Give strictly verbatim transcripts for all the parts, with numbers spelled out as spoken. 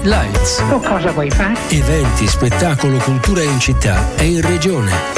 Lights. Tu cosa vuoi fare? Eventi, spettacolo, cultura in città e in regione.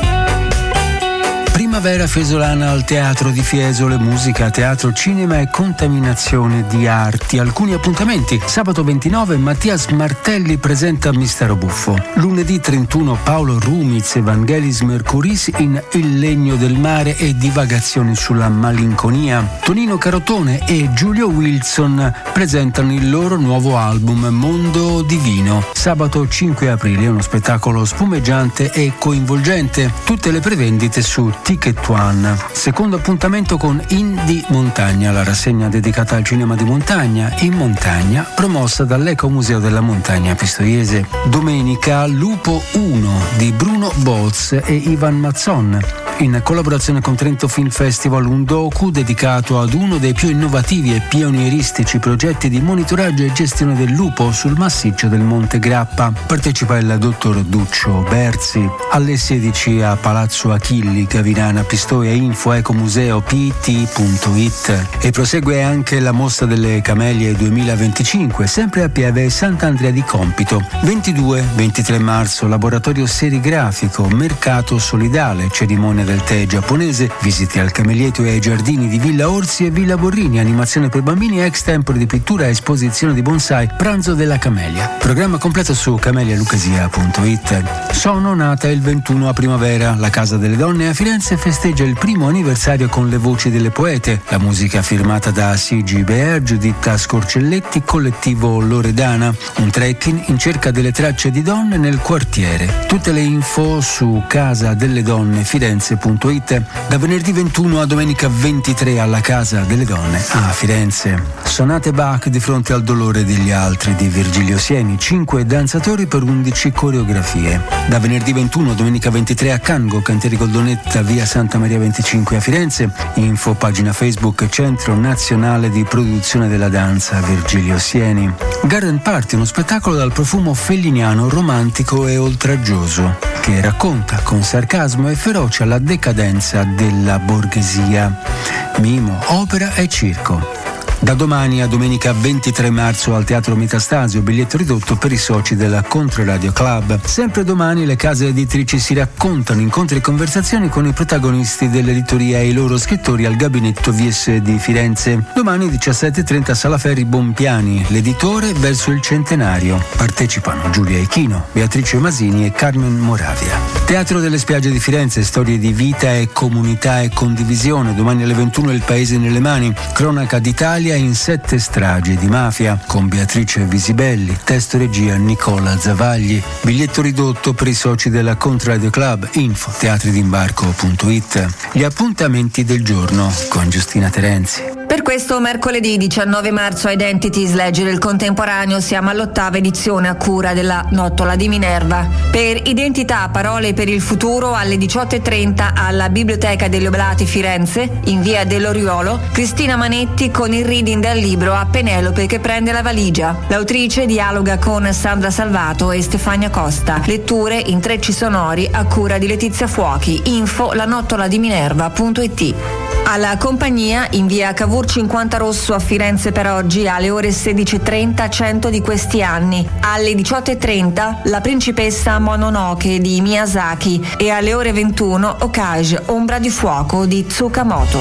Primavera Fiesolana al Teatro di Fiesole, musica, teatro, cinema e contaminazione di arti. Alcuni appuntamenti. Sabato ventinove Mattias Martelli presenta Mistero Buffo. Lunedì trentuno Paolo Rumiz, Evangelis Mercuris in Il legno del mare e divagazioni sulla malinconia. Tonino Carotone e Giulio Wilson presentano il loro nuovo album Mondo Divino. Sabato cinque aprile uno spettacolo spumeggiante e coinvolgente. Tutte le prevendite su Ticket One. Secondo appuntamento con Indie Montagna, la rassegna dedicata al cinema di montagna in montagna, promossa dall'Ecomuseo della Montagna Pistoiese. Domenica Lupo uno di Bruno Boz e Ivan Mazzon. In collaborazione con Trento Film Festival, un docu dedicato ad uno dei più innovativi e pionieristici progetti di monitoraggio e gestione del lupo sul massiccio del Monte Grappa. Partecipa il dottor Duccio Berzi. Alle sedici a Palazzo Achilli, Gavinana Pistoia, info ecomuseo p t punto i t. E prosegue anche la mostra delle Camelie duemilaventicinque, sempre a Pieve Sant'Andrea di Compito. ventidue ventitré marzo, laboratorio serigrafico, mercato solidale, cerimonia del tè giapponese, visiti al Camelietto e ai giardini di Villa Orsi e Villa Borrini, animazione per bambini, ex tempore di pittura, esposizione di bonsai, pranzo della Camelia. Programma completo su camelia lucasia punto i t. Sono nata il ventuno a primavera. La Casa delle Donne a Firenze festeggia il primo anniversario con le voci delle poete. La musica firmata da C G Bear, Giuditta Scorcelletti, collettivo Loredana. Un trekking in cerca delle tracce di donne nel quartiere. Tutte le info su casa delle donne firenze punto i t. Da venerdì ventuno a domenica ventitré alla Casa delle Donne a Firenze. Sonate Bach di fronte al dolore degli altri di Virgilio Sieni, cinque danzatori per undici coreografie. Da venerdì ventuno a domenica ventitré a Cango, Cantieri Goldonetta, via Santa Maria venticinque a Firenze. Info pagina Facebook Centro Nazionale di Produzione della Danza Virgilio Sieni. Garden Party, uno spettacolo dal profumo felliniano, romantico e oltraggioso, che racconta con sarcasmo e ferocia la decadenza della borghesia. Mimo, opera e circo. Da domani a domenica ventitré marzo al Teatro Metastasio, biglietto ridotto per i soci della Controradio Club. Sempre domani le case editrici si raccontano, incontri e conversazioni con i protagonisti dell'editoria e i loro scrittori al Gabinetto V S di Firenze. Domani diciassette e trenta Sala Ferri Bompiani, l'editore verso il centenario. Partecipano Giulia Ichino, Beatrice Masini e Carmen Moravia. Teatro delle Spiagge di Firenze, storie di vita e comunità e condivisione. Domani alle ventuno Il Paese nelle Mani, cronaca d'Italia in sette stragi di mafia con Beatrice Visibelli, testo regia Nicola Zavagli. Biglietto ridotto per i soci della Controradio Club. Info teatridimbarco punto i t. Gli appuntamenti del giorno con Giustina Terenzi. Per questo mercoledì diciannove marzo a Identities Leggere il Contemporaneo siamo all'ottava edizione a cura della Nottola di Minerva. Per Identità, parole per il futuro alle diciotto e trenta alla Biblioteca degli Oblati Firenze, in via dell'Oriolo, Cristina Manetti con il reading del libro A Penelope che prende la valigia. L'autrice dialoga con Sandra Salvato e Stefania Costa. Letture, intrecci sonori a cura di Letizia Fuochi. Info lanottoladiminerva punto i t. Alla compagnia in via Cavour cinquanta Rosso a Firenze per oggi alle ore sedici e trenta cento di questi anni, alle diciotto e trenta La principessa Mononoke di Miyazaki e alle ore ventuno Okage Ombra di fuoco di Tsukamoto.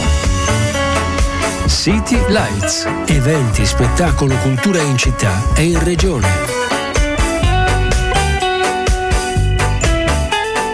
City Lights, eventi, spettacolo, cultura in città e in regione.